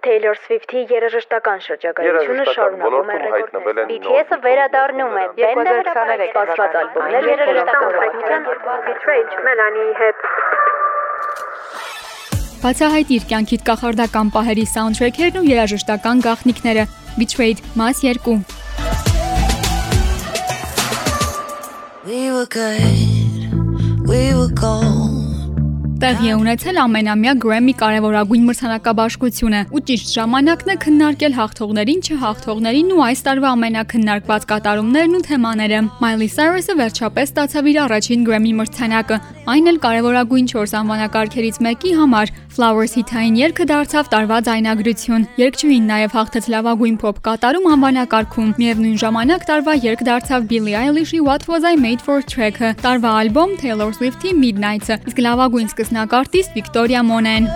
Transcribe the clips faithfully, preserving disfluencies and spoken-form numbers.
Taylor Swift-ի երաժշտական շրջագայությունը շարունակում է ռեկորդներ։ B T S-ը վերադառնում է, բենդը հրապարակել սպասված ալբոմներ երաժշտական պատմության Betrayed Melanie հետ։ Բացահայտ իր կյանքիդ կախարդական պահերի սաունդթրեքերն ու երաժշտական գաղտնիքները Betrayed մաս երկու։ We were good, we were gold. Տեղի է ունեցել ամենամյա Grammy կարևորագույն մրցանակաբաշխությունը ու ճիշտ ժամանակն է քննարկել հաղթողներին, չհաղթողներին ու այս տարվա ամենակննարկված կատարումներն ու թեմաները։ Miley Cyrus-ը վերջապես ստացավ իր առաջին Grammy մրցանակը, այն էլ կարևորագույն չորս անվանակարգերից մեկի համար։ Flowers հիթային երգը դարձավ տարվա ձայնագրություն։ Երգչուհին նաև հաղթեց լավագույն փոփ կատարում անվանակարգում։ Միևնույն ժամանակ տարվա երգ դարձավ Billie Eilish-ի What Was I Made For track-ը, տարվա ալբոմ Taylor Swift-ի Midnights-ը, իսկ լավագույն սկսնակ արտիստ Victoria Monen։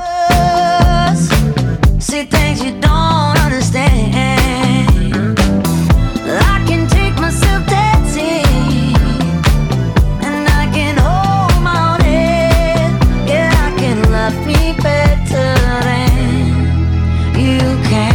See things you don't understand. I can take myself that deep, and I can hold my own head. Yeah, I can love me better than you can.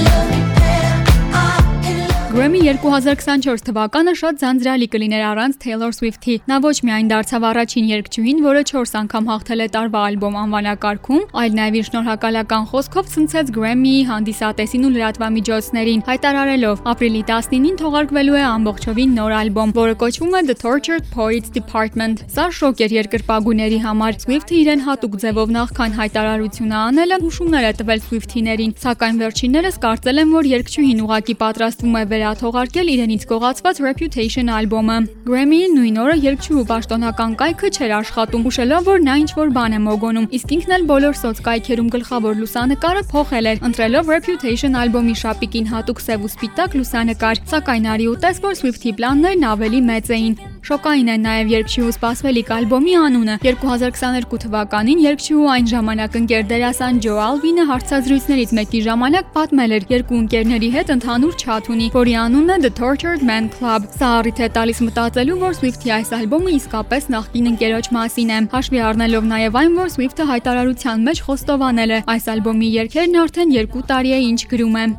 Grammy երկու հազար քսանչորս թվականը շատ ձանձրալի կլիներ առանց Taylor Swift-ի։ Նա ոչ միայն դարձավ առաջին երգչուհին, որը չորս անգամ հաղթել է տարվա ալբոմ անվանակարգում, այլ նաև իր շնորհակալական խոսքով ցնցեց Grammy-ի հանդիսատեսին ու լրատվամիջոցներին, հայտարարելով. ապրիլի տասնինին թողարկվելու է ամբողջովին նոր ալբոմ, որը կոչվում է The Tortured Poets Department։ Սա շոկ էր երկրպագուների համար։ Swift-ը իրեն հատուկ ձևով նախքան հայտարարությունը անելը հուշումներ է տվել Swift-իներին, սակայն վերջիններս կարծել են, որ երգչուհին ուղղակի պատրաստվում է թողարկել իրենից գողացված Reputation ալբոմը։ Grammy-ի նույն օրը երգչուհու պաշտոնական կայքը չէր աշխատում, հուշելով, որ նա ինչ-որ բան է մոգոնում, իսկ ինքն էլ բոլոր սոցկայքերում գլխավոր լուսանկարը փոխել էր, ընտրելով Reputation ալբոմի շապիկին հատուկ սև ու սպիտակ լուսանկար, սակայն արի ու տես, որ Swift-ի պլաններն ավելի մեծ էին։ Շոկային է նաև երգչուհու սպասվելիք ալբոմի անունը։ երկու հազար քսաներկու թվականին երգչուհու այն ժամանակ ընկեր դերասան Joe Alwyn-ը հարցազրույցներից մեկի ժամանակ պատմել էր երկու ընկերների հետ ընդհանուր չաթ ունի, որի անունն է The Tortured Man Club։ Սա առիթ է տալիս մտածելու, որ Swift-ի այս ալբոմը իսկապես նախկին ընկերոջ մասին է, հաշվի առնելով նաև այն, որ Swift-ը հայտարարության մեջ խոստովանել է այս ալբոմի երգերն արդեն երկու տարի է ինչ գրում է։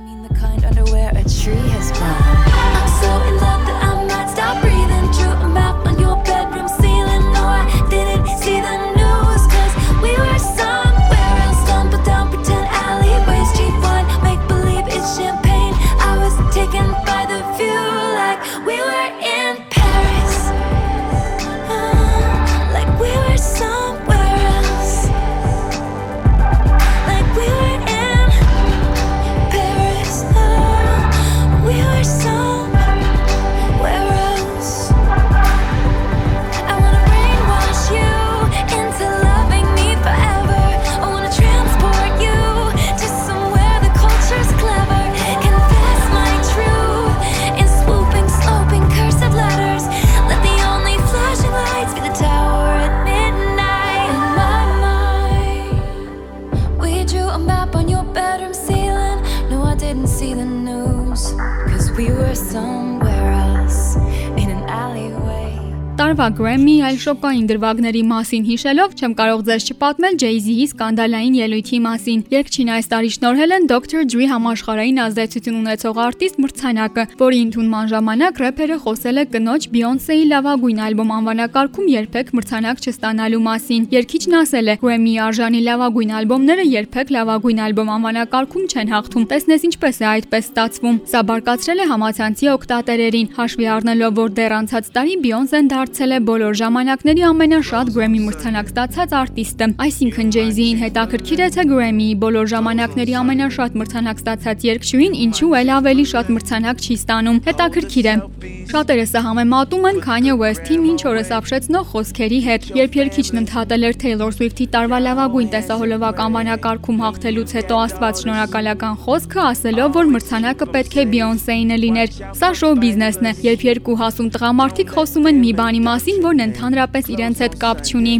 Տարվա Grammy այլ շոկային դրվագների մասին հիշելով չեմ կարող ձեզ չպատմել Jay-Z-ի սկանդալային ելույթի մասին։ Երգչին այս տարի շնորհել են Doctor Dre համաշխարհային ազդեցություն ունեցող արտիստ մրցանակը, որի ընդունման ժամանակ рэփերը խոսել է կնոջ Beyoncé-ի լավագույն ալբոմ անվանակարգում երբեք մրցանակ չստանալու մասին։ Երգիչն ասել է. Grammy արժանի լավագույն ալբոմները երբեք լավագույն ալբոմ անվանակարգում չեն հաղթում։ Տեսնես ինչպես է այդպես ստացվում։ Սա բարկացրել է համացանցի օգտատերերին, հաշվի առնելով, որ դեռ անցած տարի Beyoncé-ն դարձել է բոլոր ժամանակների ամենաշատ Grammy մրցանակ ստացած արտիստը։ Այսինքն Jay-Z-ին հետաքրքիր է, թե Grammy-ի բոլոր ժամանակների ամենաշատ մրցանակ ստացած երգչուհին ինչու էլ ավելի շատ մրցանակ չի ստանում։ Հետաքրքիր է։ Շատերը սա համեմատում են Kanye West-ի մինչ օրս ապշեցնող խոսքերի հետ, երբ երգիչն ընդհատել էր Taylor Swift-ի տարվա լավագույն տեսահոլովակ անվանակարգում հաղթելուց հետո աստված շնորհակալական խոսքը, ասելով, որ մրցանակը պետք է Beyoncé-ին լիներ։ Սա շոու բիզնեսն է, երբ երկու հասուն տղամարդիկ խոսում են մի բանի մասին, որն ընդհանրապես իրենց հետ կապ չունի։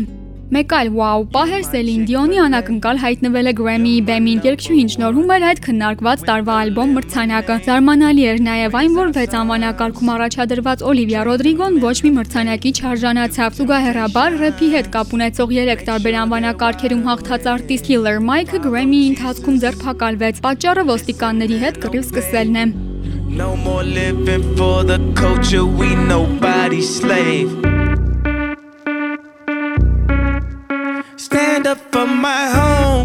Մեկ այլ վաու պահ էր Սելին Դիոնի անակնկալ հայտնվելը Grammy-ի բեմին, երգչուհին շնորհում էր այդ քննարկված տարվա ալբոմ մրցանակը։ Զարմանալի էր նաև այն, որ վեց անվանակարգում առաջադրված Օլիվիա Ռոդրիգոն ոչ մի մրցանակի չարժանացավ։ Զուգահեռաբար ռեփի հետ կապ ունեցող երեք տարբեր անվանակարգերում հաղթած արտիստ Killer Mike-ը Grammy-ի ընթացքում ձերբակալվեց։ Պատճառը ոստիկանների հետ կռիվ սկսվելն է։ No more living for the culture, we nobody's slave. Stand up for my home.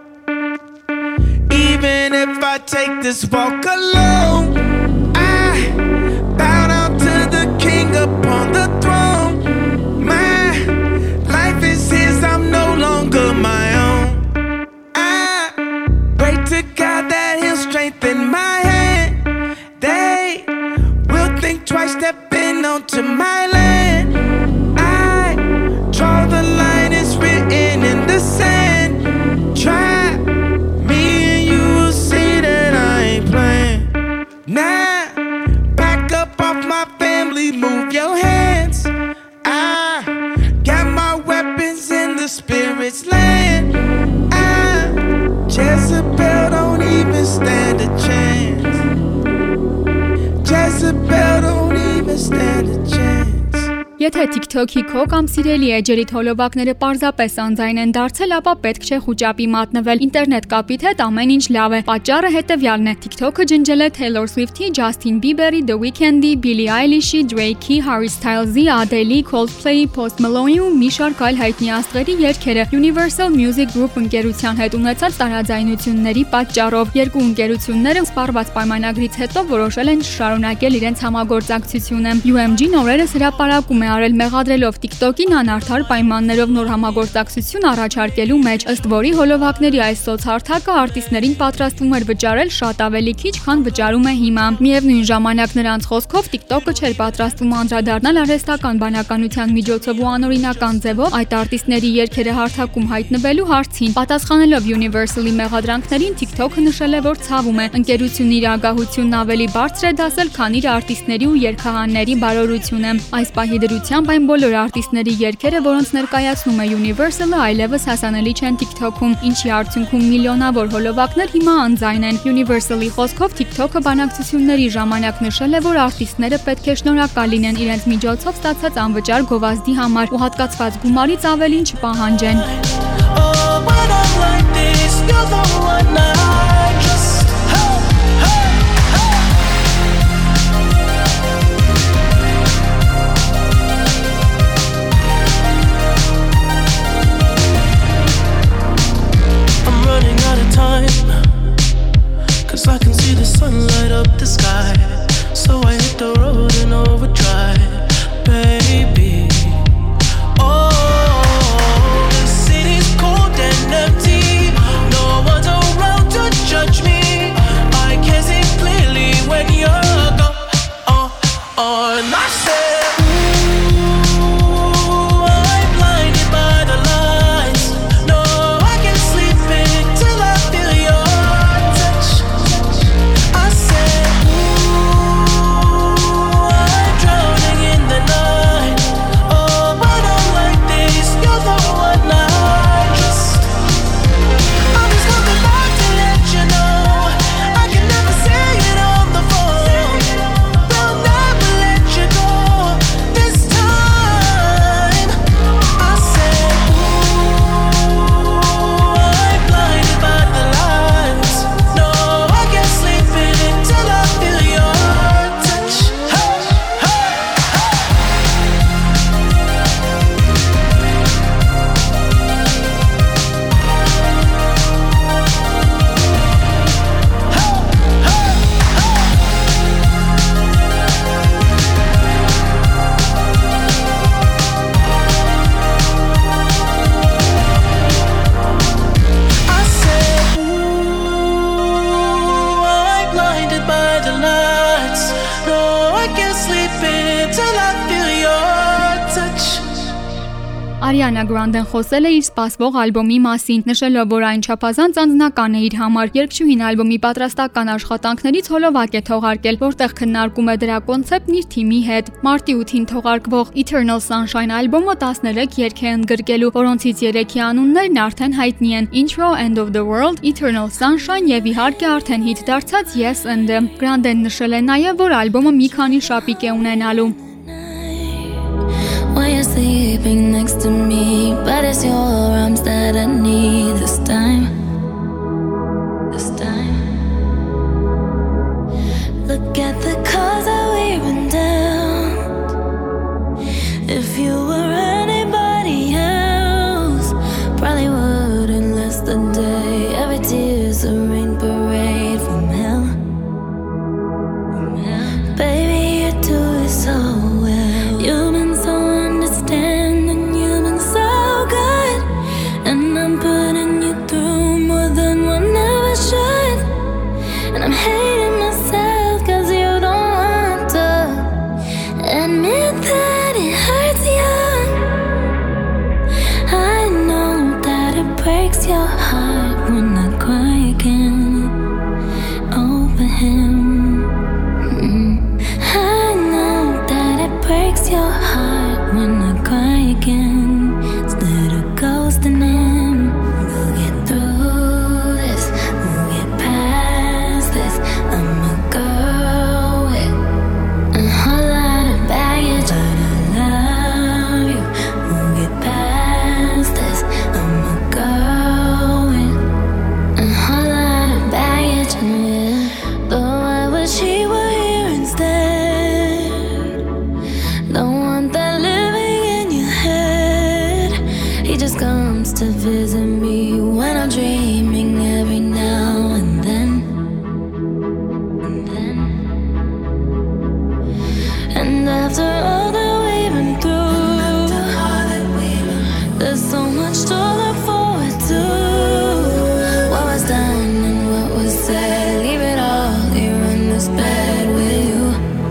Even if I take this walk alone, I bow down to the king upon the throne. My life is his, I'm no longer my own. I pray to God that he'll strengthen my hand. They will think twice stepping onto my land. I draw the line, it's written in the sand. Try me and you will see that I ain't playing. Now, back up off my family, move your hands. I got my weapons in the spirit's land. I, Jezebel, don't even stand a chance. Jezebel don't even stand a chance. Եթե TikTok-ի քո կամ սիրելի էջերիդ հոլովակները պարզապես անձայն են դարձել, ապա պետք չէ խուճապի մատնվել։ Ինտերնետ կապիտ հետ ամեն ինչ լավ է։ Պատճառը հետևյալն է. TikTok-ը ջնջել է Taylor Swift-ի, Justin Bieber-ի, The Weeknd-ի, Billie Eilish-ի, Drake-ի, Harry Styles-ի, Adele-ի, Coldplay-ի, Post Malone-ի ու մի շարք այլ հայտնի աստղերի երգերը Universal Music Group ընկերության հետ ունեցած տարաձայնությունների պատճառով։ Երկու ընկերությունները սպառված պայմանագրից հետո որոշել են շարունակել իրենց համագործակցությունը։ U M G-ն օրերս հրապարակում է արել մեղադրելով TikTok-ին անարդար պայմաններով նոր համագործակցություն առաջարկելու մեջ, ըստ որի հոլովակների այս սոցհարթակը արտիստներին պատրաստվում էր վճարել շատ ավելի քիչ, քան վճարում է հիմա։ Միևնույն ժամանակ նրանց խոսքով TikTok-ը չէր պատրաստվում անդրադառնալ արհեստական բանականության միջոցով ու անօրինական ձևով այդ արտիստների երգերը հարթակում հայտնվելու հարցին։ Պատասխանելով Universal-ի մեղադրանքներին, TikTok-ը նշել է, որ ցավում է ընկերությունն իր ագահությունն ավելի բարձր է դասել, քան իր արտիստների ու երգահանների բարօրությունը։ Այս պահի դրությամբ այն բոլոր արտիստների երգերը, որոնց ներկայացնում է Universal-ը, այլևս հասանելի չեն TikTok-ում, ինչի արդյունքում միլիոնավոր հոլովակներ հիմա անձայն են։ Universal-ի խոսքով TikTok-ը բանակցությունների ժամանակ նշել է, որ արտիստները պետք է շնորհակալ լինեն իրենց միջոցով ստացած անվճար գովազդի համար ու հատկացված գումարից ավելին չպահանջեն։ Cause I can see the sun light up the sky. So I hit the road in overdrive, baby. Oh, the city's cold and empty. No one's around to judge me. I can see clearly when you're gone. Oh, oh, and I said, ooh, I'm blinded by the lights. No, I can't sleep until I feel your touch. I said, ooh, I'm drowning in the night. Oh, but I'm like this, you're the one I trust. I'm just coming back to let you know I can never say it on the phone. They'll never let you go this time. I said, ooh, I'm blinded by the lights. No, I can't sleep until I feel your touch. Hey, hey, hey. I said, ooh, I'm blinded by the lights. No, I can't sleep until I feel your touch. Ariana Grande-ն խոսել է իր սպասվող ալբոմի մասին, նշելով, որ այն չափազանց անձնական է իր համար։ Երգչուհին ալբոմի պատրաստական աշխատանքներից հոլովակ է թողարկել, որտեղ քննարկում է դրա կոնցեպտն իր թիմի հետ։ Մարտի ութին թողարկվող Eternal Sunshine ալբոմը տասներեք երգ է ընդգրկելու, որոնցից երեքի անուններն արդեն հայտնի են՝ Intro, End of the World, Eternal Sunshine եւ իհարկե արդեն հիթ դարձած Yes and-ը։ Grande-ն նշել է նաեւ, որ ալբոմը մի քանի շապիկ է ունենալու։ While you're sleeping next to me, but it's your arms that I need this time. This time. Look at the cars that we run down. If you were anybody else, probably wouldn't last the day. Every tear's a rain parade from hell. From hell. Baby, you do it so well. You've been so understanding, you've been so good, and I'm putting you through more than one ever should. And I'm hating myself cause you don't want to admit that it hurts you. I know that it breaks your heart when I cry again over him. Mm. I know that it breaks your heart when I cry again instead of ghosting him. We'll get through this, we'll get past this. I'm a girl with a whole lot of baggage, but I love you. We'll get past this. I'm a girl with a whole lot of baggage, yeah. Though I wish he were here instead. Don't want that living in your head. He just comes to visit me when I'm dreaming every now and then. And then. And after all that we've been through, there's so much to look forward to. What was done and what was said, leave it all here in this bed with you.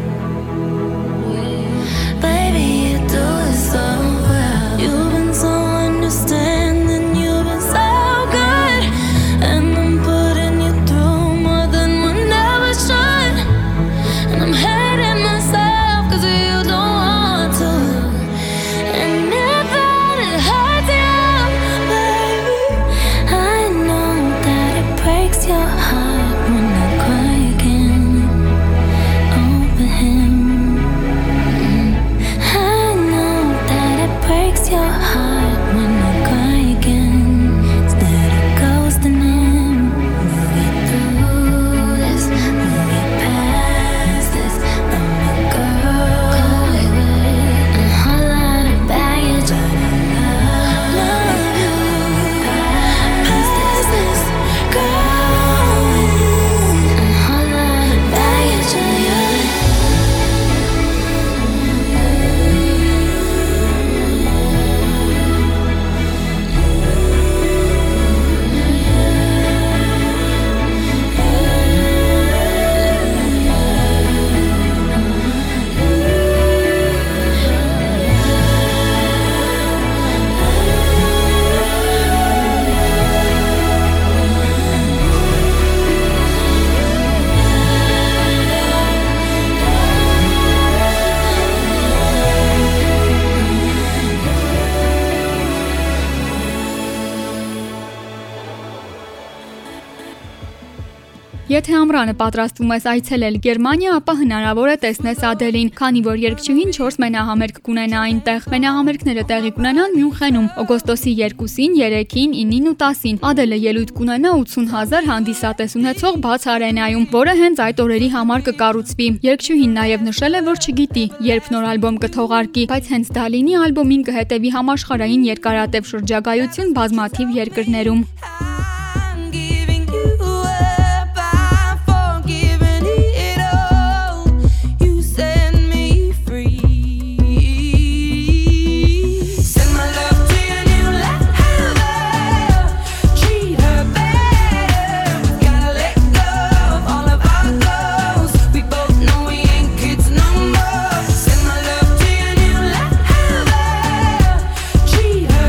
Baby, you do it so well. You've been so understanding, you've been so good, and I'm putting you through more than one ever should. And I'm hating myself cause you don't want to admit that it hurts you, baby. I know that it breaks your heart when I cry again over him. I know that it breaks your heart when I cry again instead of ghosting him. We'll get through this, we'll get past this. I'm a girl with a whole lot of baggage, but I love you. Past this girl with a whole lot of baggage, yeah. Եթե ամռանը պատրաստվում ես այցելել Գերմանիա, ապա հնարավոր է տեսնես Ադելին, քանի որ երգչուհին չորս մենահամերգ կունենա այնտեղ։ Մենահամերգները տեղի կունենան Մյունխենում օգոստոսի երկուսին, երեքին, ինին ու տասին։ Ադելը ելույթ կունենա ութսուն հազար հանդիսատես ունեցող բաց արենայում, որը հենց այդ օրերի համար կկառուցվի։ Երգչուհին նաև նշել է, որ չգիտի, երբ նոր ալբոմ կթողարկի, բայց հենց դա լինի ալբոմին կհետևի համաշխարհային երկարատև շրջագայություն բազմաթիվ երկրներում։ Treat her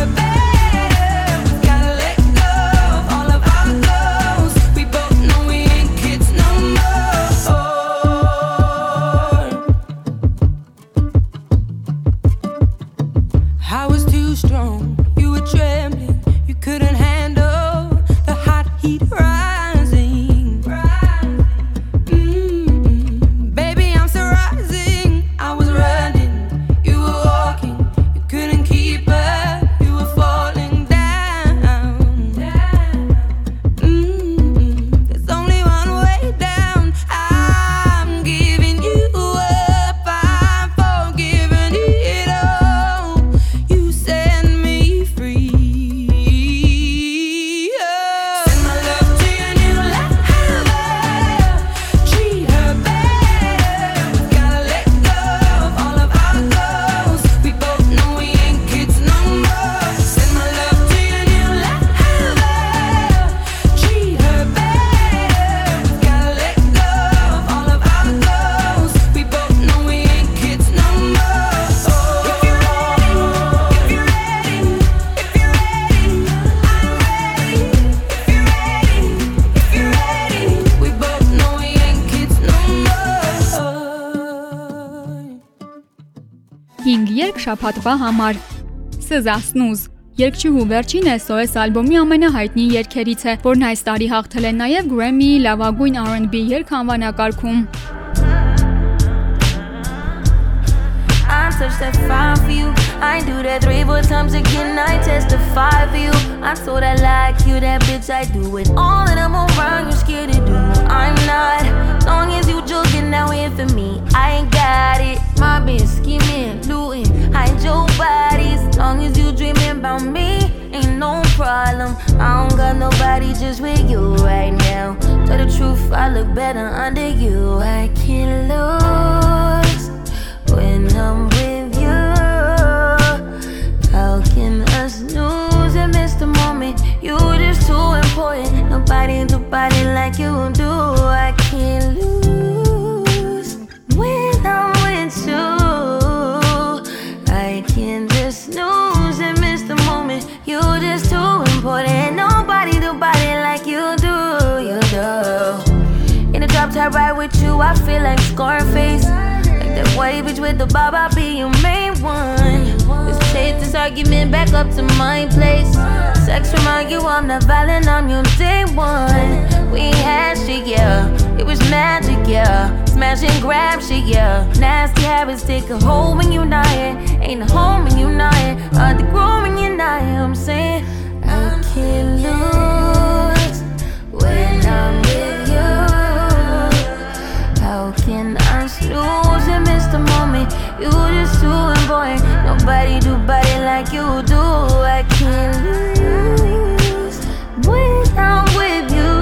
հինգ երգ շաբաթվա համար։ Սզա Snooze Երգչուհու վերջին էս օ էս ալբոմի ամենահայտնի երգերից է, որն այս տարի հաղթել է նաև Grammy-ի լավագույն R and B երգ անվանակարգում։ I touch that fire for you. I do that three, four times again. I testify for you. I told I like you, that bitch. I do it all that I'm around. You scared to do. I'm not. Long as you joking, now here for me. I ain't got it. My bitch scheming, looting, hide your bodies. Long as you dreaming about me, ain't no problem. I don't got nobody just with you right now. Tell the truth, I look better under you. I can't lose when I'm with you. How can us lose and miss the moment? You just too important. Nobody do body like you do. I can't lose when I'm with you. I can't just snooze and miss the moment. You just too important. Nobody do body like you do. You do. In the drop top ride with you, I feel like Scarface. That white bitch with the bob, I'll be your main one. Let's take this argument back up to my place. Sex remind you I'm not violent, I'm your day one. We had shit, yeah, it was magic, yeah. Smash and grab shit, yeah. Nasty habits take a hold when you're not here. Ain't a home when you're not here. Hard to grow when you're not here. I'm saying I can't lose when I'm with you. How can I snooze and miss the moment? You just too important. Nobody do body like you do. I can't lose when I'm with you.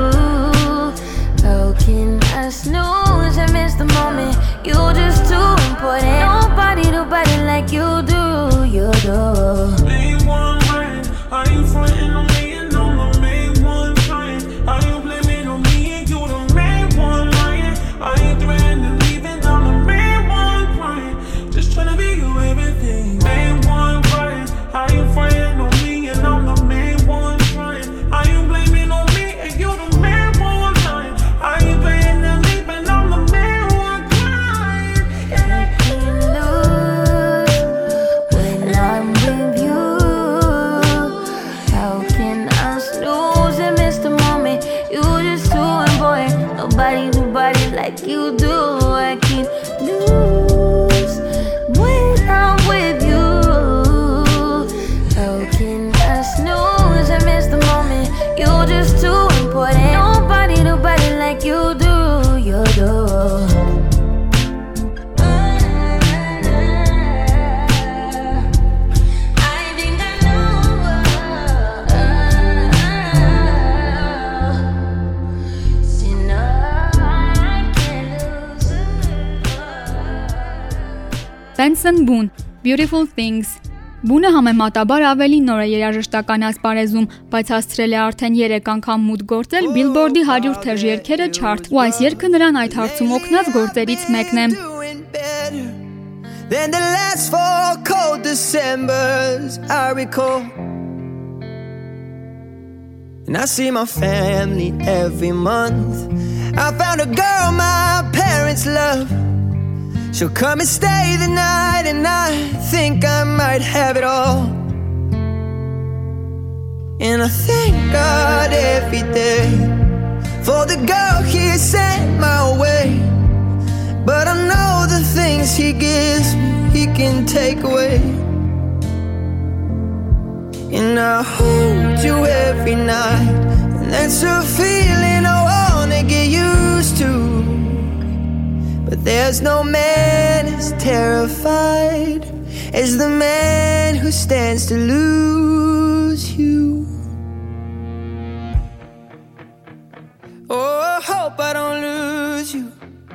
How can I snooze and miss the moment? You just too important. Nobody do body like you do. You do. Main one right. Are you frontin' on me and I'm the main one trying? Are you blaming on me and you the main one lying? Are you threatening leaving? I'm the main one crying. Just tryna be you everything. Main one crying. Are you frontin' on me and I'm the main one trying? Are you blaming on me and you the main one lying? Are you threatening leaving? I'm the main one crying. I can't lose when I'm with you. How can I snooze and miss the moment? You just too important. Nobody do body like you do. I can't lose when I'm with you. How can I snooze and miss the moment? You just too important. Nobody do body like you do. You do. Benson Boone, Beautiful Things Բունը համեմատաբար ավելի նոր է երաժշտական ասպարեզում, բայց հասցրել է արդեն երեք անգամ մուտք գործել Billboard-ի հարյուր թեժ երգերը չարտ, ու այս երգը նրան այդ հարցում օգնած գործերից մեկն է։ Then the last four cold Decembers I recall, and I see my family every month. I found a girl my parents love. She'll come and stay the night, and I think I might have it all. And I thank God every day for the girl He sent my way. But I know the things He gives me, He can take away. And I hold you every night, and that's a feeling I wanna get used to. But there's no man as terrified as the man who stands to lose you. Oh, I hope I don't lose you.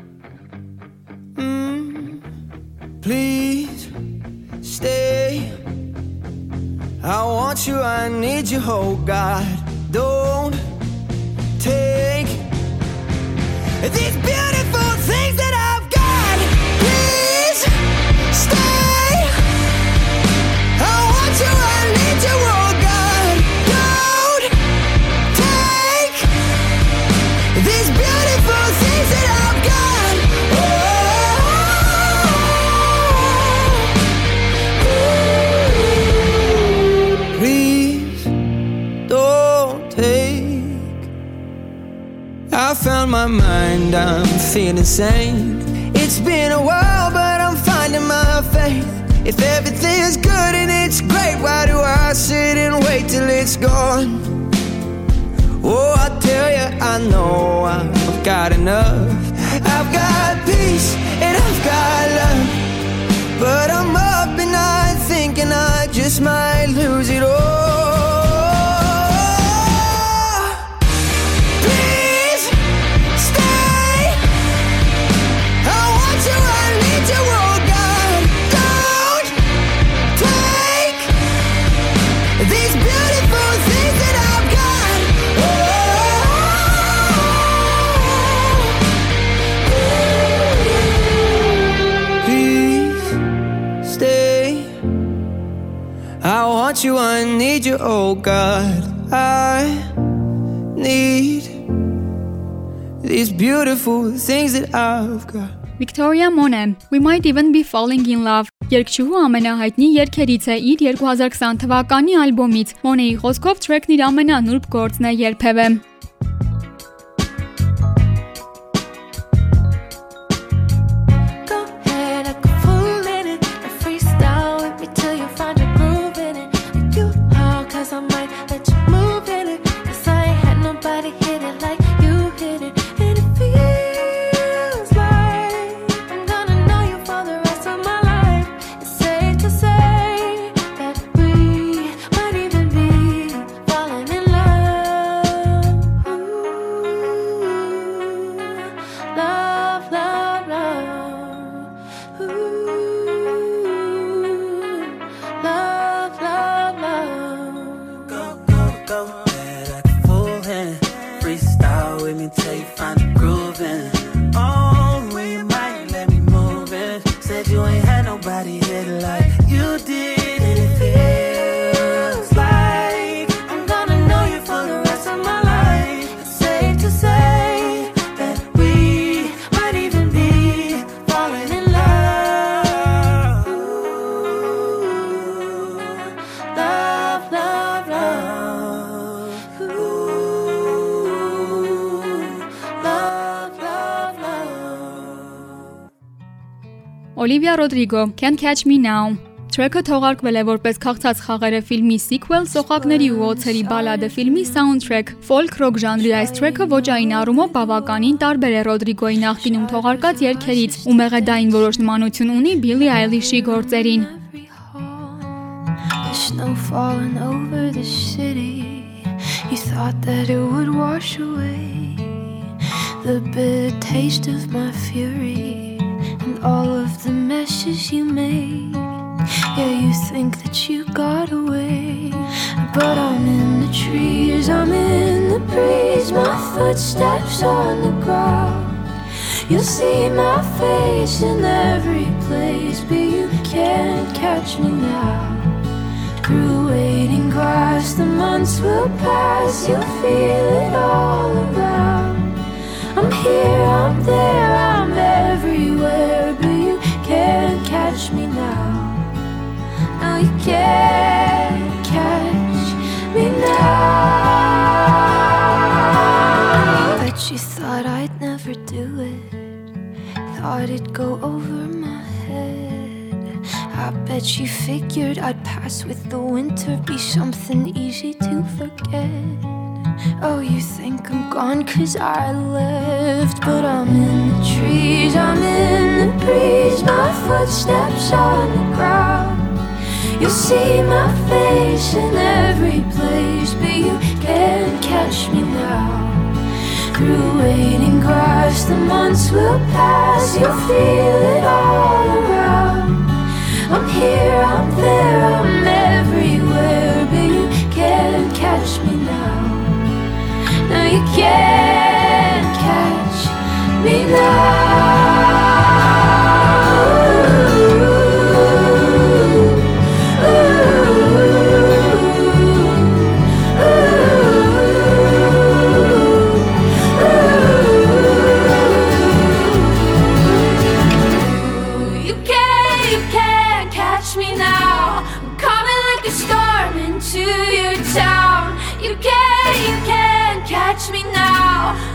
mm, Please stay. I want you, I need you, oh God. Don't take these beautiful things that I've got. Please stay. I want you, I need you, oh God. Don't take these beautiful things that I've got. Oh, on my mind, I'm feeling sane. It's been a while, but I'm finding my faith. If everything's good and it's great, why do I sit and wait till it's gone? Oh, I tell you, I know I've got enough. I've got peace and I've got love, but I'm up at night thinking I just might lose it all. Please stay. I want you, I need you, oh God. Don't take these beautiful things that I've got. Oh. Please stay. I want you, I need you, oh God. I need these beautiful things that I've got. Victoria Monet, We Might Even Be Falling in Love երգչուհու ամենահայտնի երգերից է իր երկու հազար քսան թվականի ալբոմից։ Մոնեի խոսքով թրեքն իր ամենանուրբ գործն է երբևէ։ Olivia Rodrigo, Can't Catch Me Now Թրեքը թողարկվել է որպես քաղցած խաղերը ֆիլմի sequel, սոխակների ու օձերի բալադը ֆիլմի soundtrack, folk rock ժանրի այս թրեքը ոճային առումով բավականին տարբեր է Ռոդրիգոյի նախկինում թողարկած երգերից ու մեղեդային որոշ նմանություն ունի Billie Eilish-ի գործերին։ Snow falling over the city. You thought that it would wash away the bitter taste of my fury and all of the messes you made. Yeah, you think that you got away, but I'm in the trees, I'm in the breeze, my footsteps on the ground. You'll see my face in every place, but you can't catch me now. Through waiting grass, the months will pass, you'll feel it all around. I'm here, I'm there, I'm everywhere, but you can't catch me now. No, you can't catch me now. Bet you thought I'd never do it, thought it'd go over my head. I bet you figured I'd pass with the winter, be something easy to forget. Oh, you think I'm gone cause I left, but I'm in the trees, I'm in the breeze, my footsteps on the ground. You'll see my face in every place, but you can't catch me now. Through waiting grass, the months will pass, you'll feel it all around. I'm here, I'm there, I'm everywhere, but you can't catch me now. No, you can't catch me now. You can't, you can't catch me now.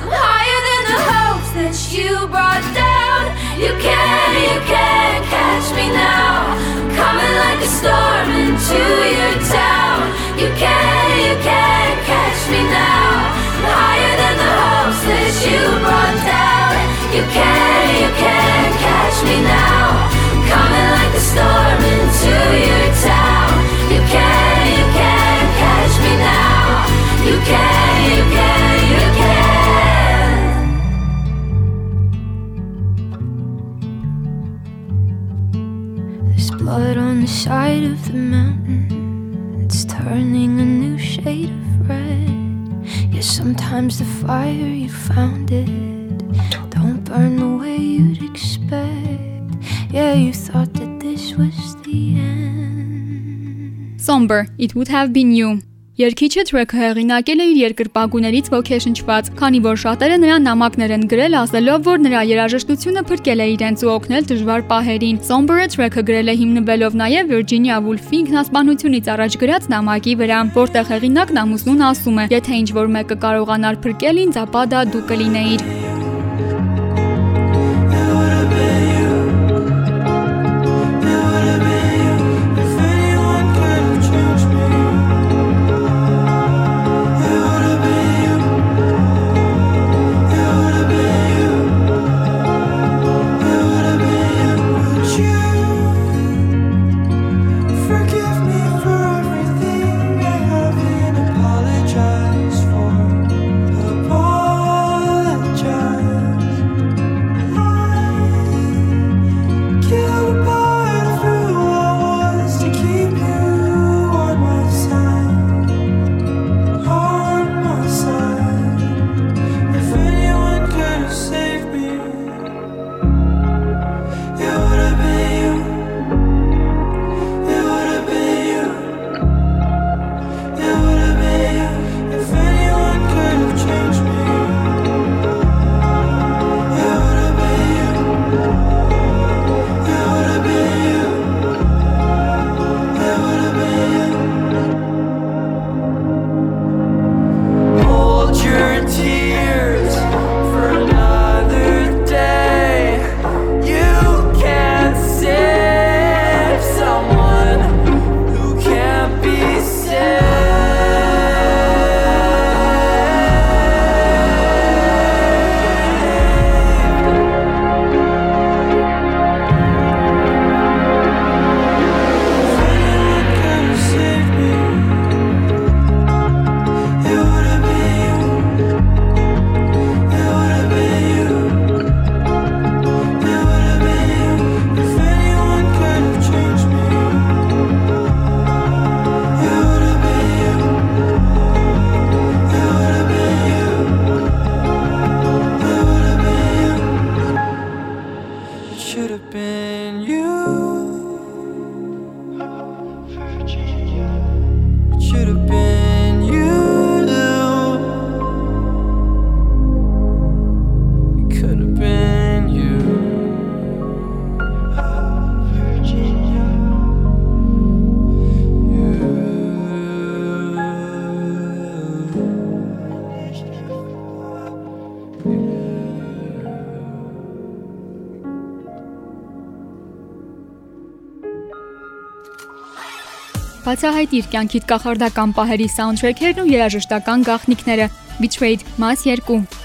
you brought down. You can't, you can't catch me now. Coming like a storm into your town. You can't, you can't catch me now. Higher than the hopes that you brought down. You can't, you can't catch me now. Coming like a storm into your town. You can't, you can't catch me now. You can, you can, you can. There's blood on the side of the mountain. It's turning a new shade of red. Yeah, sometimes the fire you found it don't burn the way you'd expect. Yeah, you thought that this was the end. Somber, it would have been you. Երգիչը թրեքը հեղինակել է իր երկրպագուներից ոգեշնչված, քանի որ շատերը նրան նամակներ են գրել, ասելով, որ նրա երաժշտությունը փրկել է իրենց ու օգնել դժվար պահերին։ Somber-ը թրեքը գրել է հիմնվելով նաև Virginia Woolf-ի ինքնասպանությունից առաջ գրած նամակի վրա, որտեղ հեղինակն ամուսնուն ասում է. «Եթե ինչ-որ մեկը կարողանար փրկել ինձ, ապա դա դու կլինեիր»։ Բացահայտ իր կյանքիդ կախարդական պահերի սաունդթրեքերն ու երաժշտական գաղտնիքները։ Betrayed Մաս երկու